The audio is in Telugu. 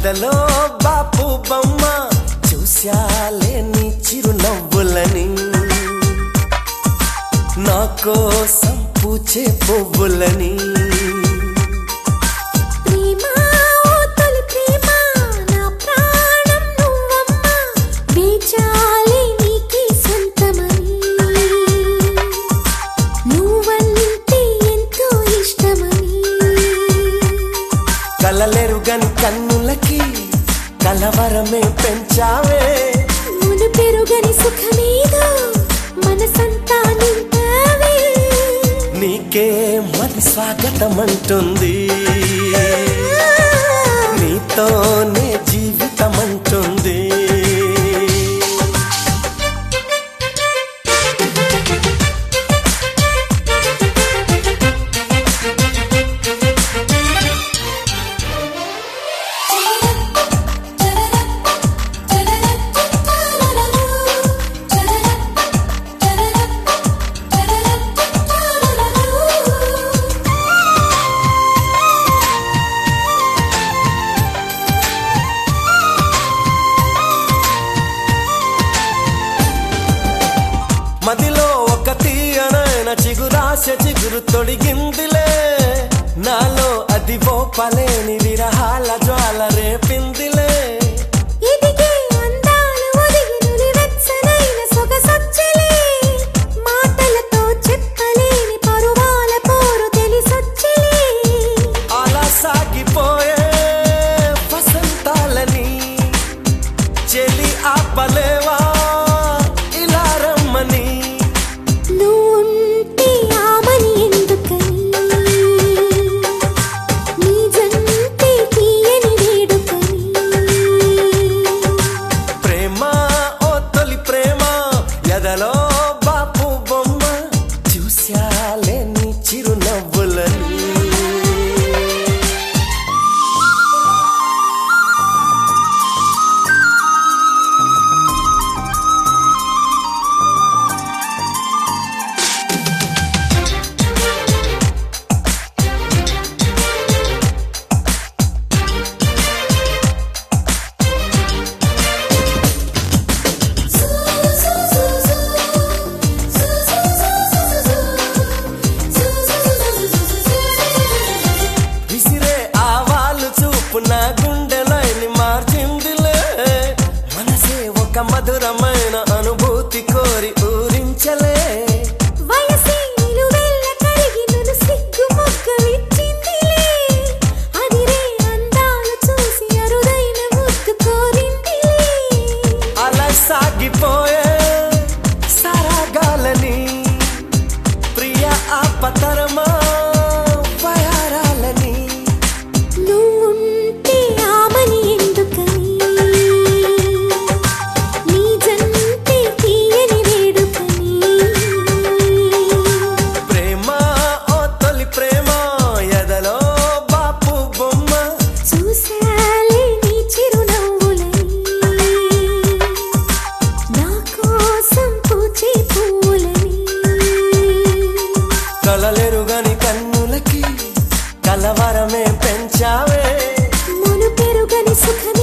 ఎదలో బాపు బొమ్మ చూశాలే నీ చిరునవ్వులని నా కోసం పూచే పువ్వులని కలలెరుగని కన్నులకి కలవరమే పెంచావే మును పెరుగని సుఖమేదో మనసంతా నింపావే నీకే మరి స్వాగతమంటుంది నీతోనే జీవితమంటుంది మదిలో ఒక తీయనైన చిగురాశ చిగురు తొడిగిందిలే నాలో అది ఓపలేని విరహాల జ్వాల రేపిందిలే ఇదిగే అందాలు ఒదిగి నులివెచ్చనైన సొగసొచ్చలే మాటలతో చెప్పలేని పరువాల పోరు తెలిసొచ్చలే అలా సాగిపోయే వసంతాలని చెలి ఆపలేవా ఎదలో బాపు బొమ్మ చూశాలే నీ చిరునవ్వులని నా గుండెలైని మార్చిందిలే మనసే ఒక మధురమైన అనుభూతి కోరి ఊరించలే వయసే నిలువెల్ల కరిగి నన్ను సిగ్గు మొగ్గవిచ్చిందిలే అదిరే అందాలు చూసి అరుదైన ముద్దు కోరిందిలే అలా సాగిపోయే సరాగాలని ప్రియ ఆపతరమా కలలెరుగని కన్నులకి కలవరమే పెంచావే మును పెరుగని సుఖ